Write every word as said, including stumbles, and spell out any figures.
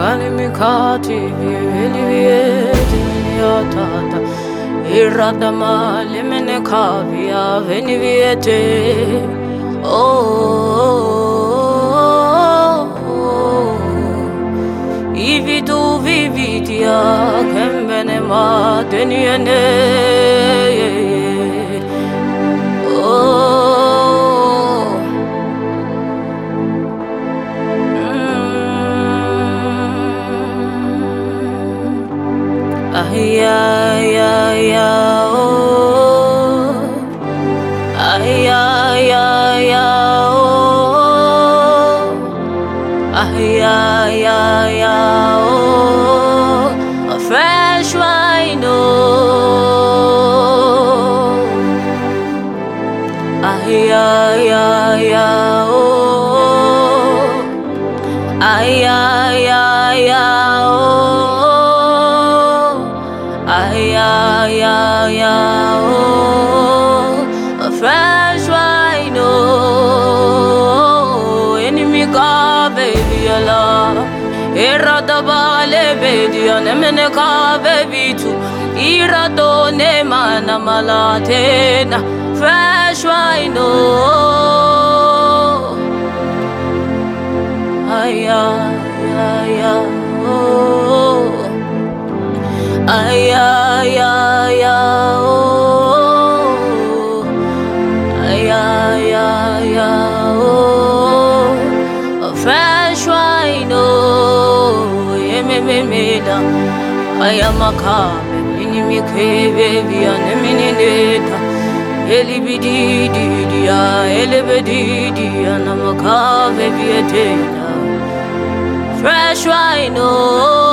Alimikati velivieti yatata iradama limene kavia veniviete. Oh, ividu vividia kembene ma deniene. Ah ya ya ya oh, ah ya ya ya oh, ah ya ya ya oh, a fresh wine oh, ah ya ya ya oh, ah ya ya ya oh. Ay, ay, ay, ay, oh, a fresh wine, oh, enemy ka baby Allah, irada bale baby, anemene ka baby tu, irado ne mana malatena, fresh wine, oh, ay, ay, ay, oh. Ay, ay, ay, ay, oh, ay, ay, ay, ay, oh, a fresh wine, oh, yeah, me, me, me, da, I am a carmen, mini, me, baby, and a mini, neta, elibidi, di, elibidi, and I'm a car, baby, a fresh wine, oh.